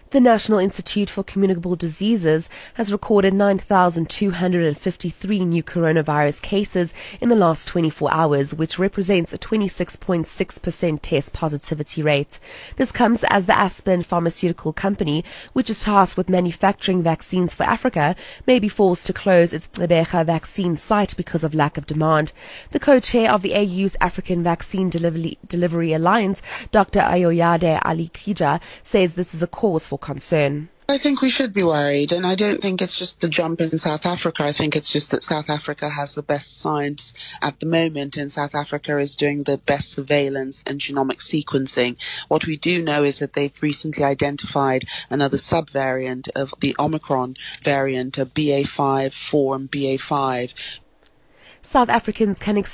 The National Institute for Communicable Diseases has recorded 9,253 new coronavirus cases in the last 24 hours, which represents a 26.6% test positivity rate. This comes as the Aspen pharmaceutical company, which is tasked with manufacturing vaccines for Africa, may be forced to close its Gqeberha vaccine site because of lack of demand. The co-chair of the AU's African Vaccine Delivery Alliance, Dr. Ayoyade Ali-Kija, says this is a cause for concern. I think we should be worried, and I don't think it's just the jump in South Africa. I think it's just that South Africa has the best science at the moment, and South Africa is doing the best surveillance and genomic sequencing. What we do know is that they've recently identified another subvariant of the Omicron variant, a BA.5, 4 and BA.5. South Africans can